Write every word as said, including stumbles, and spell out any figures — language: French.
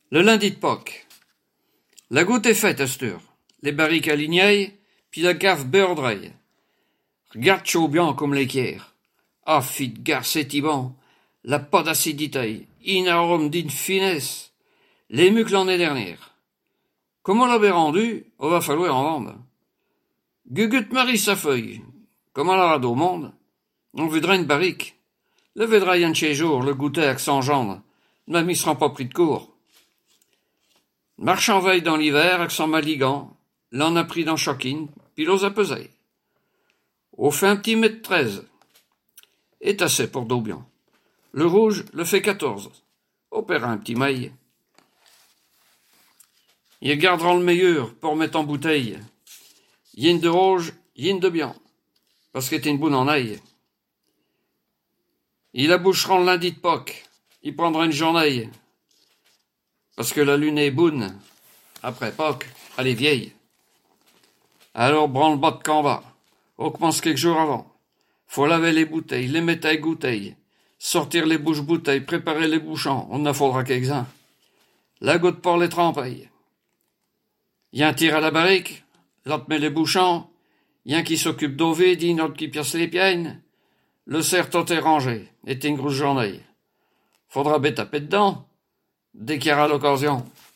Le lundi de Pâques. La goutte est faite, Astur. Les barriques alignées, puis la gaffe beurre-dreille. Regarde chaud bien comme l'équerre. Ah, fit gar c'est bon. La pas d'acidité. In arôme d'une finesse. Les mucles l'année dernière. Comme on l'avait rendu, on va falloir en vendre. Gugut marie sa feuille. Comme on l'a au monde. On voudrait une barrique. Le vedra un de chez jour, le goûter avec son gendre. Même il sera pas pris de court. Marche en veille dans l'hiver avec son maligan, l'en a pris dans Choquine, puis l'ose a pesé. Au fait un petit mètre treize. Est assez pour Daubion. Le rouge le fait quatorze. Opère un petit mail. Ils garderont le meilleur pour mettre en bouteille. Yin de rouge, yin de bien. Parce que t'es une bonne en aille. Ils aboucheront le lundi de Pâques. Ils prendront une journée. Parce que la lune est bonne. Après Pâques, elle est vieille. Alors branle-bas de combat. On commence quelques jours avant. Faut laver les bouteilles, les mettre à égoutter, sortir les bouches-bouteilles, préparer les bouchons. On en faudra quelques-uns. La goutte pour les tremper. Y a un tir à la barrique, l'autre met les bouchons, y a un qui s'occupe d'eau vide, y a un autre qui pierce les pieds. Le cerf tout est rangé, est une grosse journée. Faudra bien taper dedans, dès qu'il y aura l'occasion.